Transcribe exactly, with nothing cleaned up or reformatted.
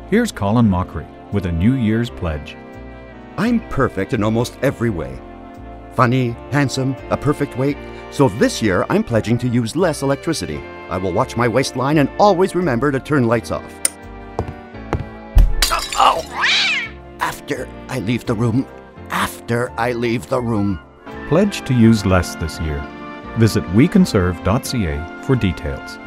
Here's Colin Mockery with a New Year's pledge. I'm perfect in almost every way. Funny, handsome, a perfect weight. So this year, I'm pledging to use less electricity. I will watch my waistline and always remember to turn lights off. Oh! After I leave the room. After I leave the room. Pledge to use less this year. Visit we conserve dot c a for details.